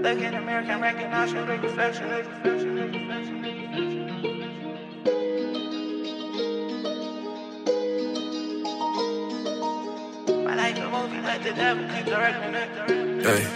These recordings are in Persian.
Look in the mirror, can't recognize who the reflection is. My life a movie, let the devil keep directing it. Hey.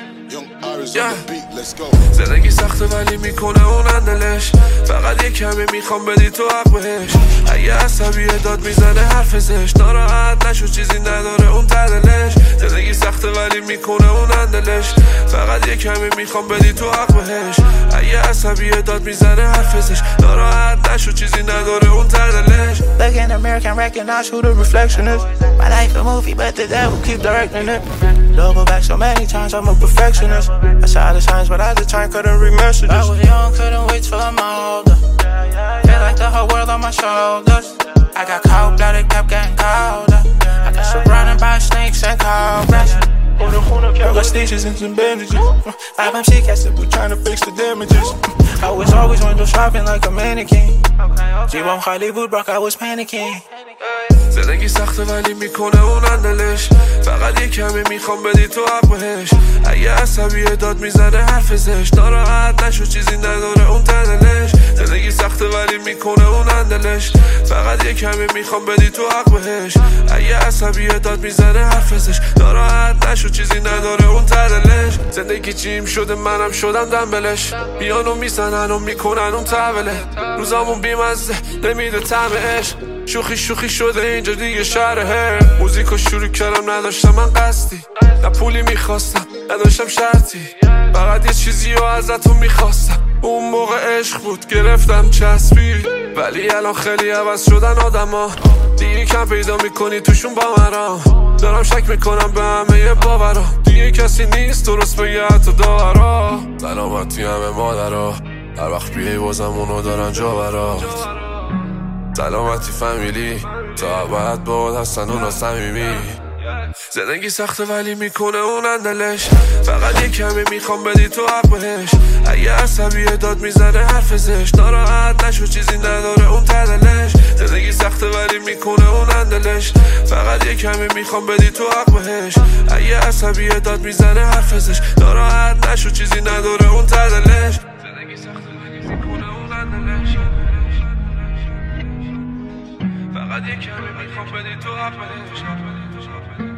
Yeah. زندگی سخته ولی میکنه اون دلش. فقط یه کمی میخوام بدی تو حق بهش. اگه عصبیه داد میزنه حرف زش. ناراحت نشو چیزی نداره اون دلش. زندگی سخته ولی میکنه اون دلش. فقط یه کمی میخوام بدی تو حق بهش. اگه عصبیه داد میزنه حرف زش. ناراحت نشو چیزی نداره اون دلش. Look in the mirror, can't recognize who the reflection is. My life a movie, but the devil keep directing it. Double back so many times, I'm a perfectionist. I saw the signs, but at the time couldn't read messages. I was young, couldn't wait till I'm older. Feel like the whole world on my shoulders. I got cold-blooded, kept getting colder. I got surrounded by snakes and cobras. I got stitches and some bandages. I've been sick, we're trying to fix the damages. I was always window shopping like a mannequin. جیبم خالی بود براک I was panicking. زندگی سخته ولی میکنه اون دلش. فقط یه کمی میخوام بدی تو حق بهش. اگه عصبیه داد میزنه حرف زش. ناراحت نشو چیزی نداره اون دلش. زندگی سخته ولی میکنه اون دلش. فقط یه کمی میخوام بدی تو حق بهش. اگه عصبیه داد میزنه حرف زش. ناراحت نشو چیزی نداره اون دلش. زندگی جیم شده منم شدم دنبلش. بیانو میزنن و میکنن اون تحوله. روزامون بیمزه نمیده طعم عشق. شوخی شده اینجا دیگه شهره. موزیکو شروع کردم نداشتم من قصدی. نه پولی میخواستم نداشتم شرطی. فقط یه چیزی رو ازتون میخواستم. اون موقع عشق بود گرفتم چسبید. ولی الان خیلی عوض شدن آدما. دیگه کم پیدا میکنی توشون با مرا. دارم شک میکنم به همه باورا. دیگه کسی نیست درست بگه حتی داورا. سلامتی همه مادرها. هر وقت بیایی بازم اونو دارن جا برات. سلامتی فامیلی تا بعد بود هستن اونا صمیمی. زندگی سخته ولی میکنه اون دلش. فقط یه کمی میخوام بدی تو حق بهش. اگه عصبیه داد میزنه حرف زش. ناراحت نشو چیزی نداره اون دلش. زندگی سخته ولی میکنه اون دلش. فقط یه کمی میخوام بدی تو حق بهش. اگه عصبیه داد میزنه حرف زش. ناراحت نشو چیزی نداره اون دلش. زندگی سخته ولی میکنه اون دلش. فقط یه کمی میخوام بدی تو حق بهش.